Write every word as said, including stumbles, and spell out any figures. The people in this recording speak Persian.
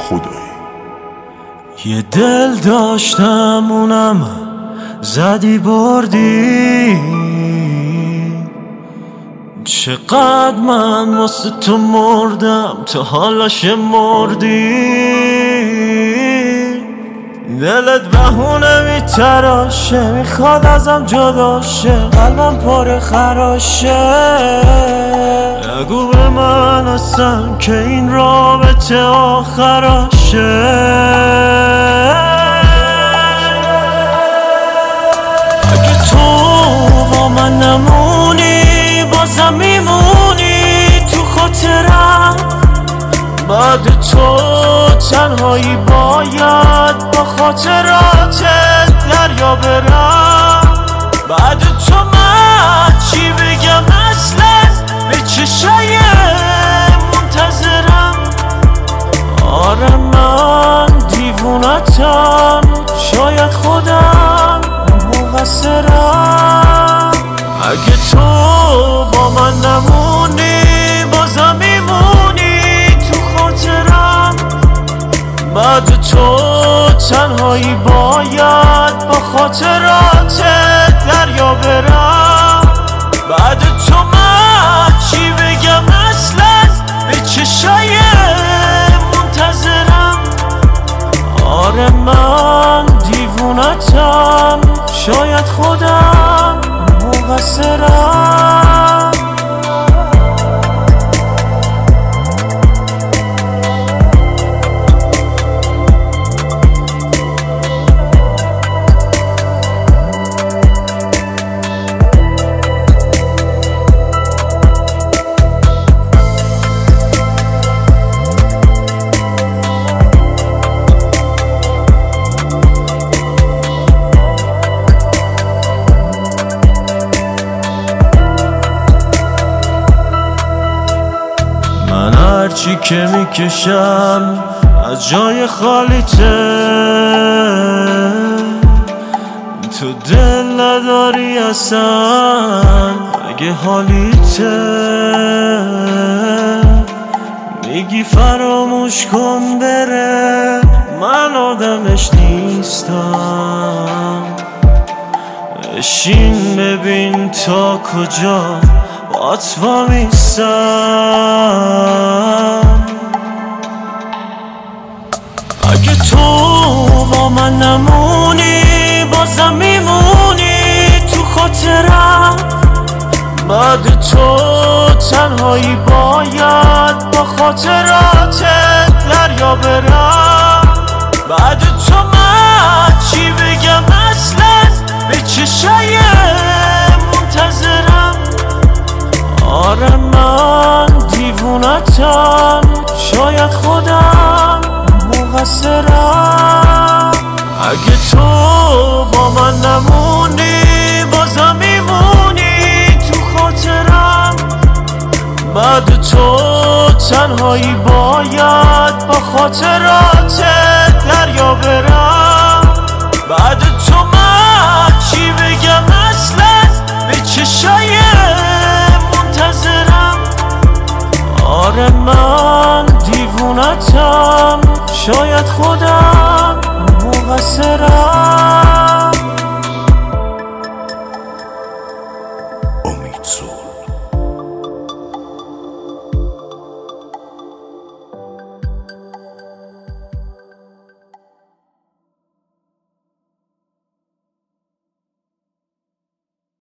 خدایی. یه دل داشتم اونم زدی بردی، چقدر من واسه تو مردم تا حالا شمردی. دلت بهونه میتراشه، میخواد ازم جدا شه، قلبم پر خراشه. نگو به من اصلا که این رابطه آخراشه. اگه تو با من نمونی بازم میمونی تو خاطرم، بعد تو تنهایی باید با خاطراتت دریا برم. بعد تو من چی بگم اصلا به چشای منتظرم. آره من دیوونتم، شاید خودم مقصرم. اگه تو با من نمونی بازم میمونی تو خاطرم، بعد تو تنهایی باید با خاطراتت دریا برم. بعد تو من چی بگم اصلا به چشای منتظرم. آره من دیوونتم، شاید خودم مقصرم. من هرچی که میکشم از جای خالیته، تو دل نداری اصلا اگه حالیته. میگی فراموش کن بره، من آدمش نیستم. بشین ببین تا کجا بات وامیستم. اگه تو با من نمونی بازم میمونی تو خاطرم، بعد تو تنهایی باید با خاطراتت دریا برم. بعد تو من چی بگم اصلا به چشای منتظرم. آره من دیوونتم، شاید خودم مقصرم. اگه تو با من نمونی بازم میمونی تو خاطرم، بعد تو تنهایی باید با خاطراتت دریا برم. بعد تو من چی بگم اصلا به چشای منتظرم. آره من دیوونتم، شاید خودم مقصرم.